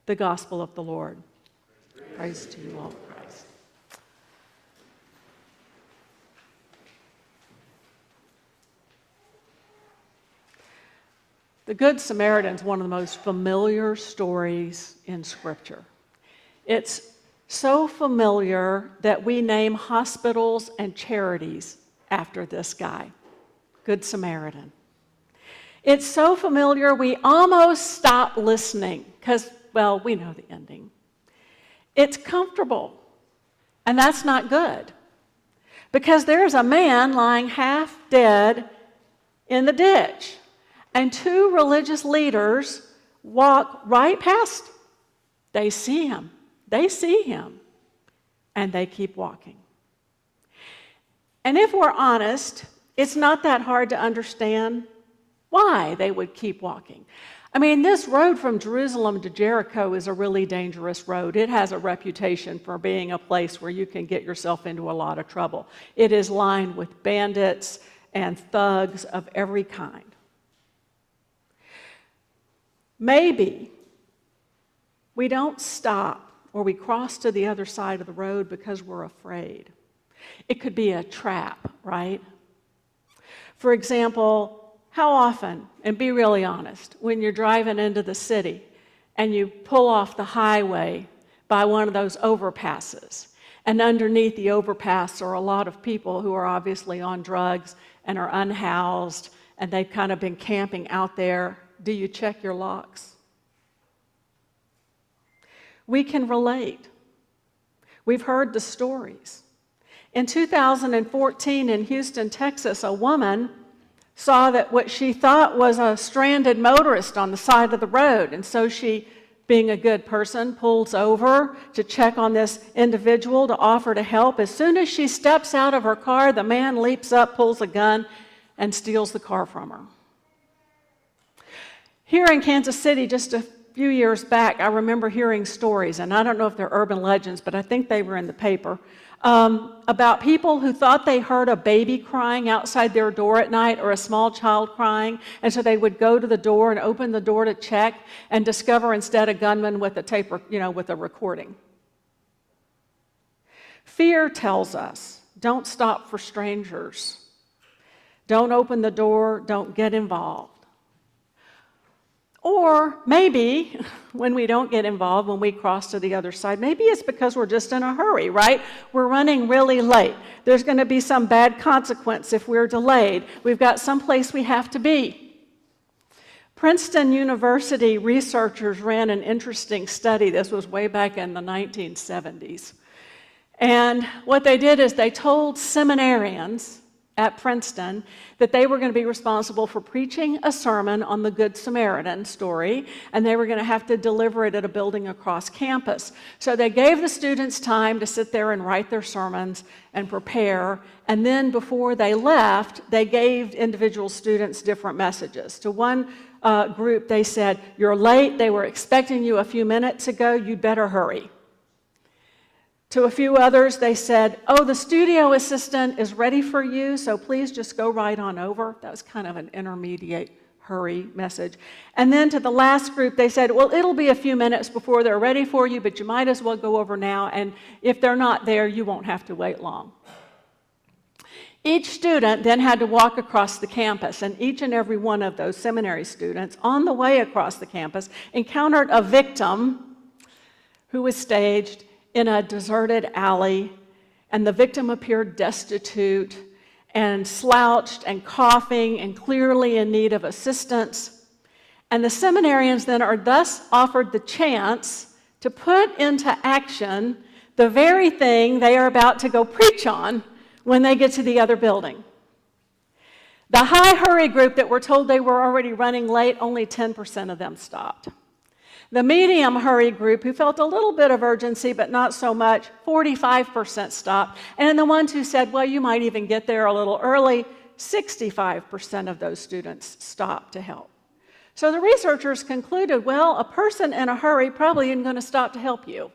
The gospel of the Lord. Praise to you all, Christ. The Good Samaritan is one of the most familiar stories in Scripture. It's so familiar that we name hospitals and charities after this guy, Good Samaritan. It's so familiar we almost stop listening because, well, we know the ending. It's comfortable, and that's not good because there's a man lying half dead in the ditch, and two religious leaders walk right past. They see him, and they keep walking. And if we're honest, it's not that hard to understand why they would keep walking. I mean, this road from Jerusalem to Jericho is a really dangerous road. It has a reputation for being a place where you can get yourself into a lot of trouble. It is lined with bandits and thugs of every kind. Maybe we don't stop or we cross to the other side of the road because we're afraid. It could be a trap, right? For example, how often, and be really honest, when you're driving into the city and you pull off the highway by one of those overpasses, and underneath the overpass are a lot of people who are obviously on drugs and are unhoused, and they've kind of been camping out there, do you check your locks? We can relate. We've heard the stories. In 2014 in Houston, Texas, a woman saw that what she thought was a stranded motorist on the side of the road. And so she, being a good person, pulls over to check on this individual to offer to help. As soon as she steps out of her car, the man leaps up, pulls a gun, and steals the car from her. Here in Kansas City, just a few years back, I remember hearing stories, and I don't know if they're urban legends, but I think they were in the paper, about people who thought they heard a baby crying outside their door at night or a small child crying, and so they would go to the door and open the door to check and discover instead a gunman with a tape, with a recording. Fear tells us, don't stop for strangers. Don't open the door, don't get involved. Or maybe when we don't get involved, when we cross to the other side, maybe it's because we're just in a hurry, right? We're running really late. There's going to be some bad consequence if we're delayed. We've got someplace we have to be. Princeton University researchers ran an interesting study. This was way back in the 1970s. And what they did is they told seminarians at Princeton that they were going to be responsible for preaching a sermon on the Good Samaritan story, and they were going to have to deliver it at a building across campus. So they gave the students time to sit there and write their sermons and prepare, and then before they left, they gave individual students different messages. To one group, they said, "You're late, they were expecting you a few minutes ago, you'd better hurry." To a few others, they said, "Oh, the studio assistant is ready for you, so please just go right on over." That was kind of an intermediate hurry message. And then to the last group, they said, "Well, it'll be a few minutes before they're ready for you, but you might as well go over now, and if they're not there, you won't have to wait long." Each student then had to walk across the campus, and each and every one of those seminary students on the way across the campus encountered a victim who was staged in a deserted alley, and the victim appeared destitute and slouched and coughing and clearly in need of assistance. And the seminarians then are thus offered the chance to put into action the very thing they are about to go preach on when they get to the other building. The high hurry group that were told they were already running late, only 10% of them stopped. The medium hurry group, who felt a little bit of urgency but not so much, 45% stopped. And then the ones who said, well, you might even get there a little early, 65% of those students stopped to help. So the researchers concluded, well, a person in a hurry probably isn't going to stop to help you.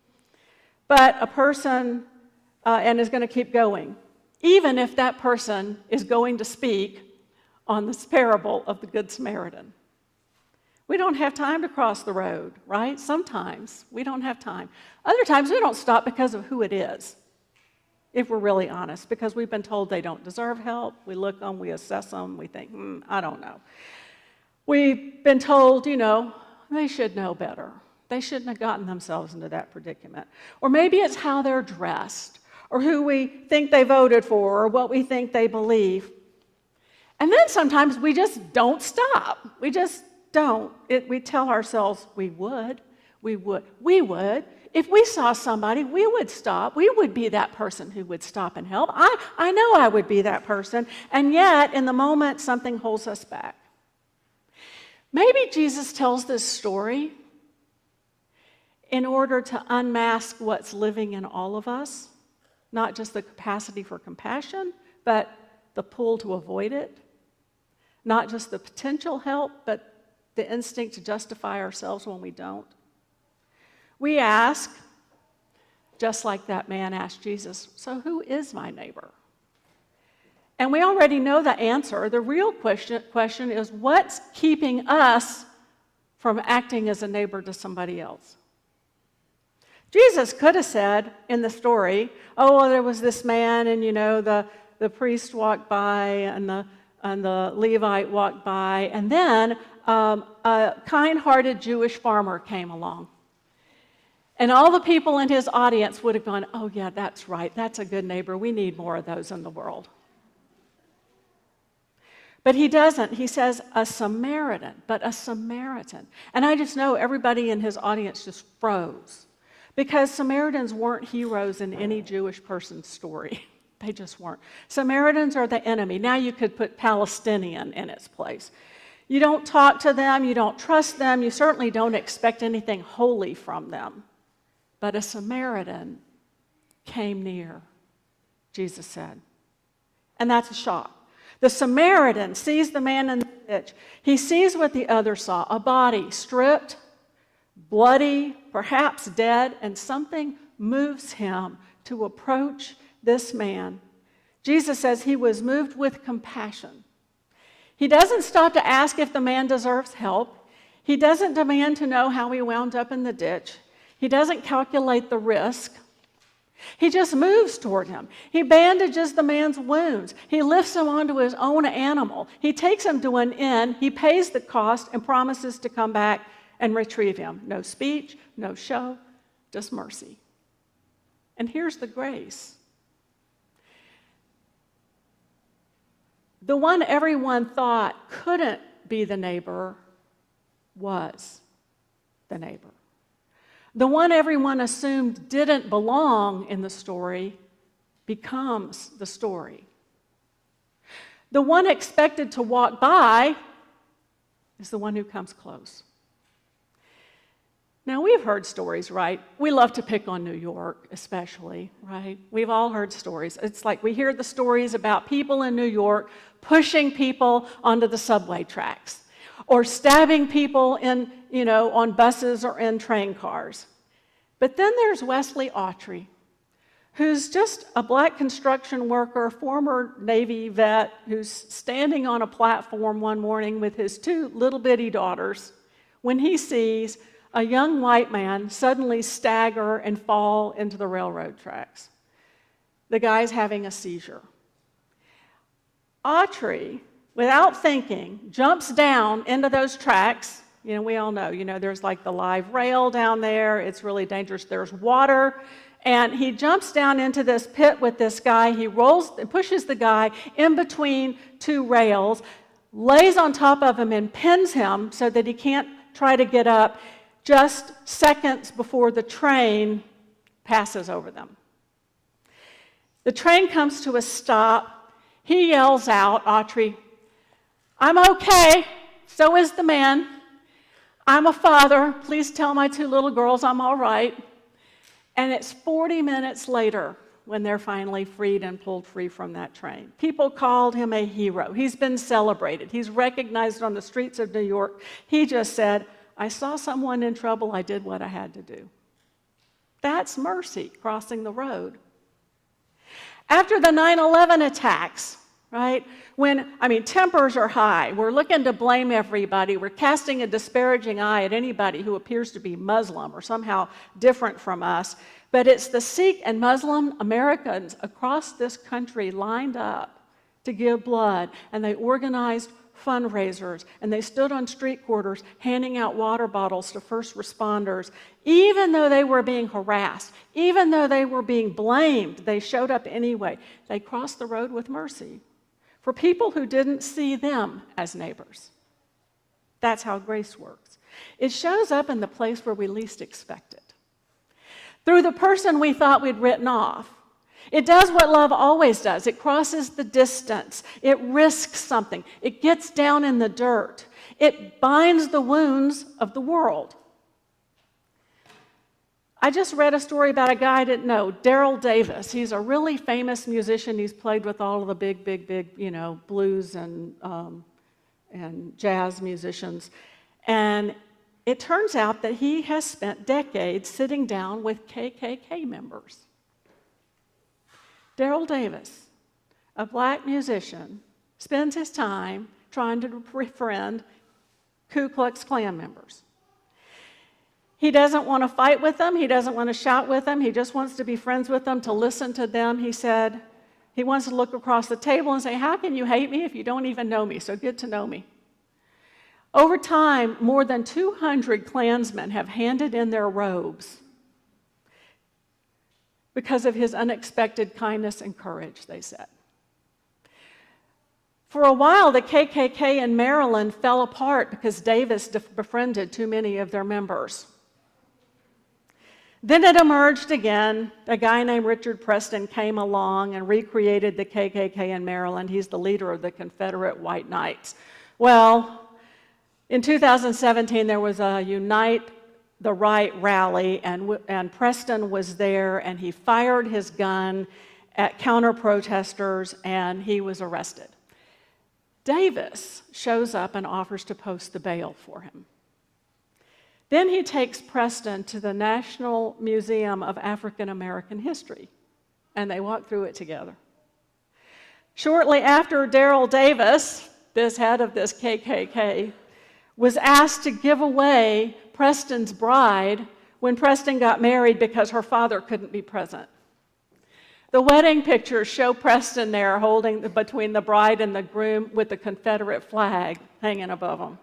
But a person and is going to keep going, even if that person is going to speak on this parable of the Good Samaritan. We don't have time to cross the road, right? Sometimes we don't have time. Other times we don't stop because of who it is, if we're really honest, because we've been told they don't deserve help. We look them, we assess them, we think, I don't know. We've been told, they should know better. They shouldn't have gotten themselves into that predicament. Or maybe it's how they're dressed, or who we think they voted for, or what we think they believe. And then sometimes we just don't stop. We just don't. We tell ourselves we would. If we saw somebody, we would stop. We would be that person who would stop and help. I know I would be that person. And yet, in the moment, something holds us back. Maybe Jesus tells this story in order to unmask what's living in all of us, not just the capacity for compassion, but the pull to avoid it, not just the potential help, but the instinct to justify ourselves when we don't. We ask, just like that man asked Jesus, so who is my neighbor? And we already know the answer. The real question is, what's keeping us from acting as a neighbor to somebody else? Jesus could have said in the story, there was this man, and the priest walked by, and the Levite walked by, and then a kind-hearted Jewish farmer came along. And all the people in his audience would have gone, oh yeah, that's right, that's a good neighbor. We need more of those in the world. But he doesn't. He says a Samaritan, but a Samaritan. And I just know everybody in his audience just froze, because Samaritans weren't heroes in any Jewish person's story. They just weren't. Samaritans are the enemy. Now you could put Palestinian in its place. You don't talk to them, you don't trust them, you certainly don't expect anything holy from them. But a Samaritan came near, Jesus said. And that's a shock. The Samaritan sees the man in the ditch. He sees what the other saw, a body stripped, bloody, perhaps dead, and something moves him to approach this man. Jesus says he was moved with compassion. He doesn't stop to ask if the man deserves help. He doesn't demand to know how he wound up in the ditch. He doesn't calculate the risk. He just moves toward him. He bandages the man's wounds. He lifts him onto his own animal. He takes him to an inn. He pays the cost and promises to come back and retrieve him. No speech, no show, just mercy. And here's the grace. The one everyone thought couldn't be the neighbor was the neighbor. The one everyone assumed didn't belong in the story becomes the story. The one expected to walk by is the one who comes close. Now, we've heard stories, right? We love to pick on New York, especially, right? We've all heard stories. It's like we hear the stories about people in New York pushing people onto the subway tracks, or stabbing people in, on buses or in train cars. But then there's Wesley Autry, who's just a black construction worker, former Navy vet, who's standing on a platform one morning with his two little bitty daughters when he sees a young white man suddenly stagger and fall into the railroad tracks. The guy's having a seizure. Autry, without thinking, jumps down into those tracks. We all know, there's like the live rail down there. It's really dangerous. There's water. And he jumps down into this pit with this guy. He pushes the guy in between two rails, lays on top of him and pins him so that he can't try to get up, just seconds before the train passes over them. The train comes to a stop. He yells out, Autry, "I'm okay, so is the man. I'm a father. Please tell my two little girls I'm all right." And it's 40 minutes later when they're finally freed and pulled free from that train. People called him a hero. He's been celebrated. He's recognized on the streets of New York. He just said, "I saw someone in trouble. I did what I had to do." That's mercy crossing the road. After the 9/11 attacks, right? Tempers are high. We're looking to blame everybody. We're casting a disparaging eye at anybody who appears to be Muslim or somehow different from us. But it's the Sikh and Muslim Americans across this country lined up to give blood, and they organized fundraisers, and they stood on street corners handing out water bottles to first responders. Even though they were being harassed, even though they were being blamed, they showed up anyway. They crossed the road with mercy for people who didn't see them as neighbors. That's how grace works. It shows up in the place where we least expect it. Through the person we thought we'd written off. It does what love always does. It crosses the distance. It risks something. It gets down in the dirt. It binds the wounds of the world. I just read a story about a guy I didn't know, Daryl Davis. He's a really famous musician. He's played with all of the big, blues and jazz musicians. And it turns out that he has spent decades sitting down with KKK members. Daryl Davis, a black musician, spends his time trying to befriend Ku Klux Klan members. He doesn't want to fight with them. He doesn't want to shout with them. He just wants to be friends with them, to listen to them. He said he wants to look across the table and say, how can you hate me if you don't even know me? So get to know me. Over time, more than 200 Klansmen have handed in their robes because of his unexpected kindness and courage, they said. For a while, the KKK in Maryland fell apart because Davis befriended too many of their members. Then it emerged again. A guy named Richard Preston came along and recreated the KKK in Maryland. He's the leader of the Confederate White Knights. Well, in 2017, there was a Unite the Right rally, and Preston was there, and he fired his gun at counter-protesters, and he was arrested. Davis shows up and offers to post the bail for him. Then he takes Preston to the National Museum of African American History, and they walk through it together. Shortly after, Daryl Davis, this head of this KKK, was asked to give away Preston's bride when Preston got married because her father couldn't be present. The wedding pictures show Preston there holding between the bride and the groom with the Confederate flag hanging above them.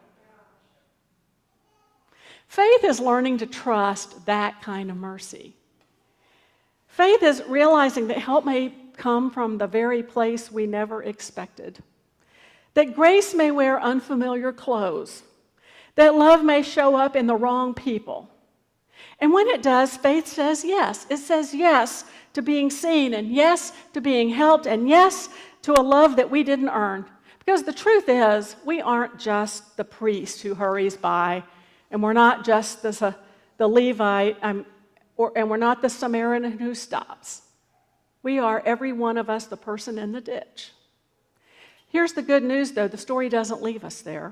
Faith is learning to trust that kind of mercy. Faith is realizing that help may come from the very place we never expected. That grace may wear unfamiliar clothes. That love may show up in the wrong people. And when it does, faith says yes. It says yes to being seen, and yes to being helped, and yes to a love that we didn't earn. Because the truth is, we aren't just the priest who hurries by, and we're not just the Levite, and we're not the Samaritan who stops. We are, every one of us, the person in the ditch. Here's the good news, though. The story doesn't leave us there.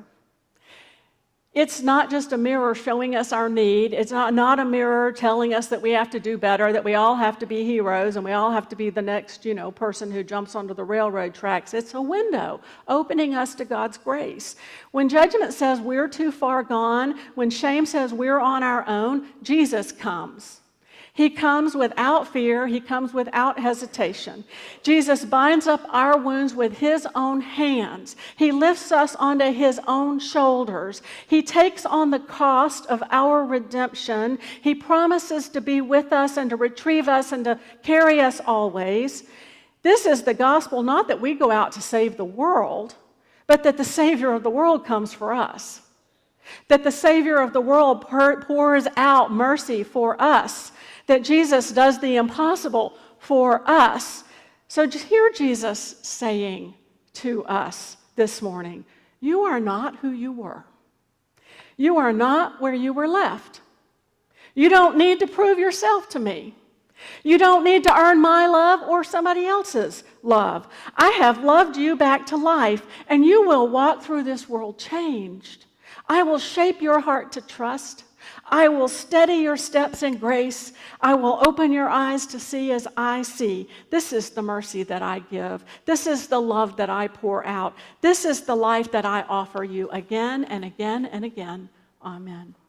It's not just a mirror showing us our need. It's not a mirror telling us that we have to do better, that we all have to be heroes and we all have to be the next, person who jumps onto the railroad tracks. It's a window opening us to God's grace. When judgment says we're too far gone, when shame says we're on our own, Jesus comes. He comes without fear. He comes without hesitation. Jesus binds up our wounds with his own hands. He lifts us onto his own shoulders. He takes on the cost of our redemption. He promises to be with us and to retrieve us and to carry us always. This is the gospel, not that we go out to save the world, but that the Savior of the world comes for us. That the Savior of the world pours out mercy for us. That Jesus does the impossible for us. So hear Jesus saying to us this morning, you are not who you were. You are not where you were left. You don't need to prove yourself to me. You don't need to earn my love or somebody else's love. I have loved you back to life, and you will walk through this world changed. I will shape your heart to trust. I will steady your steps in grace. I will open your eyes to see as I see. This is the mercy that I give. This is the love that I pour out. This is the life that I offer you again and again and again. Amen.